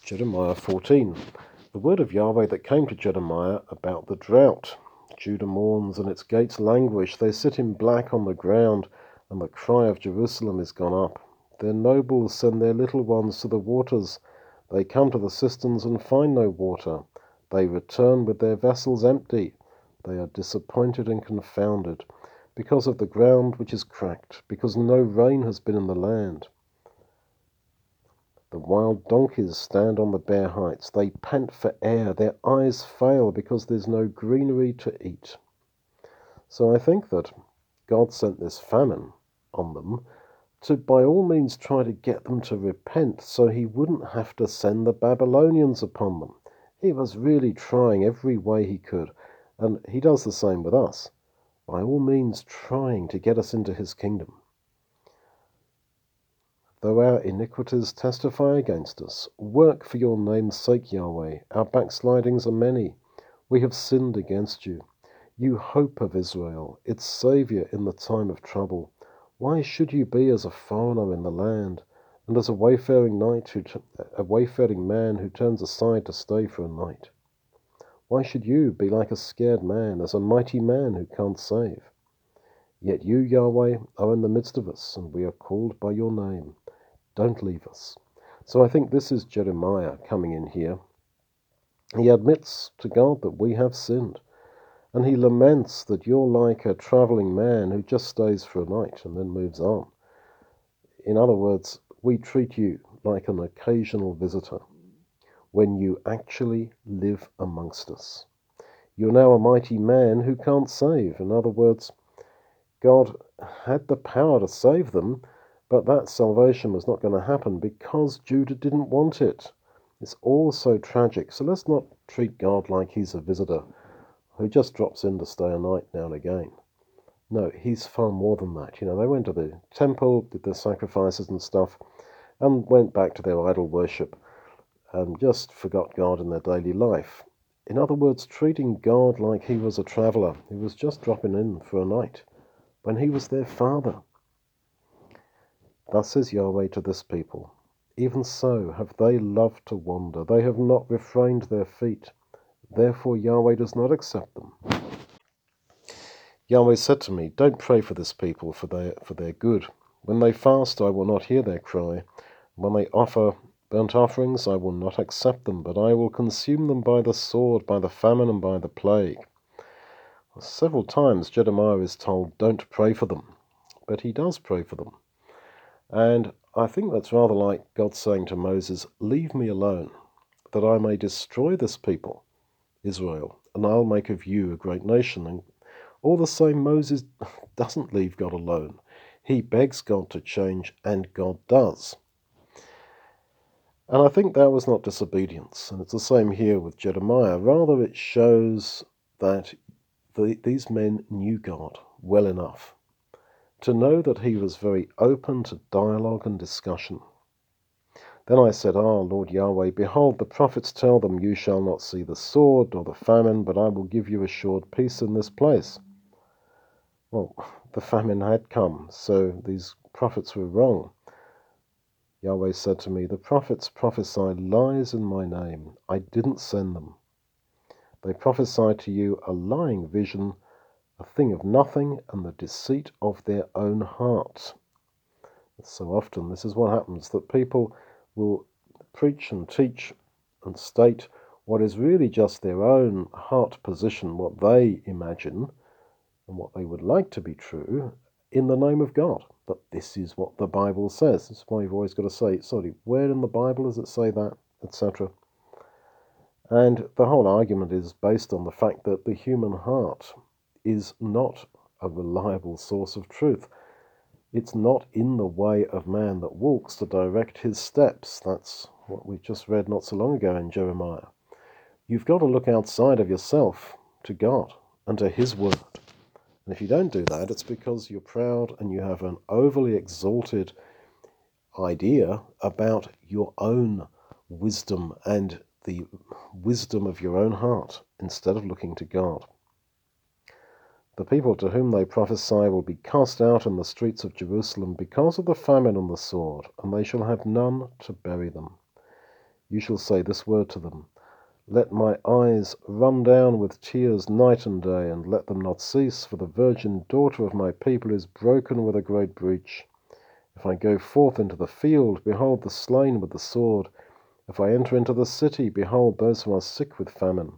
Jeremiah 14. The word of Yahweh that came to Jeremiah about the drought. Judah mourns and its gates languish. They sit in black on the ground, and the cry of Jerusalem is gone up. Their nobles send their little ones to the waters. They come to the cisterns and find no water. They return with their vessels empty. They are disappointed and confounded, because of the ground which is cracked, because no rain has been in the land. The wild donkeys stand on the bare heights. They pant for air. Their eyes fail because there's no greenery to eat. So I think that God sent this famine on them to by all means try to get them to repent so he wouldn't have to send the Babylonians upon them. He was really trying every way he could, and he does the same with us, by all means trying to get us into his kingdom. Though our iniquities testify against us, work for your name's sake, Yahweh. Our backslidings are many. We have sinned against you. You hope of Israel, its Saviour in the time of trouble. Why should you be as a foreigner in the land, and as a wayfaring man who turns aside to stay for a night? Why should you be like a scared man, as a mighty man who can't save? Yet you, Yahweh, are in the midst of us, and we are called by your name. Don't leave us. So I think this is Jeremiah coming in here. He admits to God that we have sinned, and he laments that you're like a traveling man who just stays for a night and then moves on. In other words, we treat you like an occasional visitor when you actually live amongst us. You're now a mighty man who can't save. In other words, God had the power to save them, but that salvation was not going to happen because Judah didn't want it. It's all so tragic. So let's not treat God like he's a visitor who just drops in to stay a night now and again. No, he's far more than that. They went to the temple, did their sacrifices and stuff, and went back to their idol worship and just forgot God in their daily life. In other words, treating God like he was a traveller who was just dropping in for a night when he was their father. Thus says Yahweh to this people, even so have they loved to wander. They have not refrained their feet. Therefore Yahweh does not accept them. Yahweh said to me, don't pray for this people for their good. When they fast, I will not hear their cry. When they offer burnt offerings, I will not accept them, but I will consume them by the sword, by the famine, and by the plague. Several times Jeremiah is told, don't pray for them, but he does pray for them. And I think that's rather like God saying to Moses, leave me alone, that I may destroy this people, Israel, and I'll make of you a great nation. And all the same, Moses doesn't leave God alone. He begs God to change, and God does. And I think that was not disobedience. And it's the same here with Jeremiah. Rather, it shows that these men knew God well enough to know that he was very open to dialogue and discussion. Then I said, Lord Yahweh, behold, the prophets tell them, you shall not see the sword or the famine, but I will give you assured peace in this place. Well, the famine had come, so these prophets were wrong. Yahweh said to me, the prophets prophesy lies in my name. I didn't send them. They prophesy to you a lying vision, a thing of nothing, and the deceit of their own heart. So often this is what happens, that people will preach and teach and state what is really just their own heart position, what they imagine and what they would like to be true in the name of God. But this is what the Bible says. That's why you've always got to say, sorry, where in the Bible does it say that, etc. And the whole argument is based on the fact that the human heart is not a reliable source of truth. It's not in the way of man that walks to direct his steps. That's what we just read not so long ago in Jeremiah. You've got to look outside of yourself to God and to his word. And if you don't do that, it's because you're proud and you have an overly exalted idea about your own wisdom and the wisdom of your own heart instead of looking to God. The people to whom they prophesy will be cast out in the streets of Jerusalem because of the famine and the sword, and they shall have none to bury them. You shall say this word to them: Let my eyes run down with tears night and day, and let them not cease, for the virgin daughter of my people is broken with a great breach. If I go forth into the field, behold the slain with the sword. If I enter into the city, behold those who are sick with famine.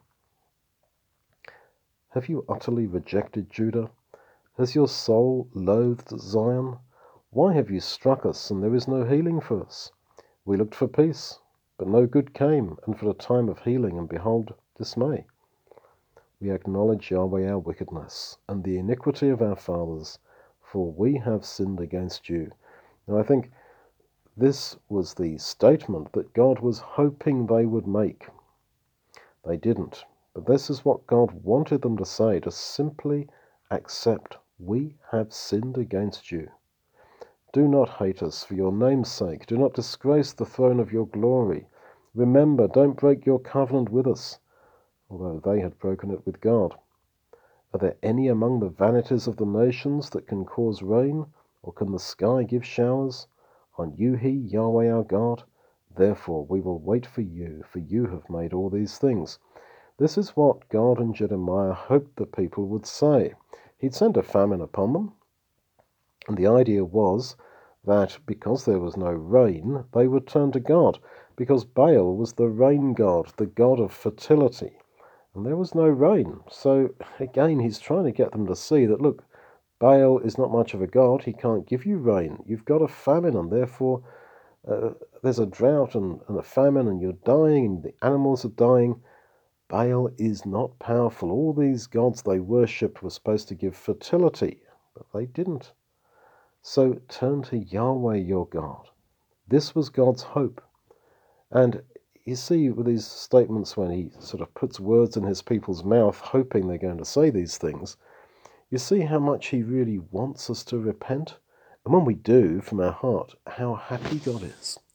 Have you utterly rejected Judah? Has your soul loathed Zion? Why have you struck us, and there is no healing for us? We looked for peace, but no good came, and for a time of healing, and behold, dismay. We acknowledge, Yahweh, our wickedness, and the iniquity of our fathers, for we have sinned against you. Now I think this was the statement that God was hoping they would make. They didn't. But this is what God wanted them to say, to simply accept, we have sinned against you. Do not hate us for your name's sake. Do not disgrace the throne of your glory. Remember, don't break your covenant with us, although they had broken it with God. Are there any among the vanities of the nations that can cause rain, or can the sky give showers? On you he, Yahweh our God. Therefore we will wait for you have made all these things. This is what God and Jeremiah hoped the people would say. He'd sent a famine upon them, and the idea was that because there was no rain, they would turn to God, because Baal was the rain god, the god of fertility, and there was no rain. So again, he's trying to get them to see that, look, Baal is not much of a god. He can't give you rain. You've got a famine, and therefore there's a drought and a famine, and you're dying, and the animals are dying. Baal is not powerful. All these gods they worshipped were supposed to give fertility, but they didn't. So turn to Yahweh your God. This was God's hope. And you see with these statements, when he sort of puts words in his people's mouth, hoping they're going to say these things, you see how much he really wants us to repent. And when we do from our heart, how happy God is.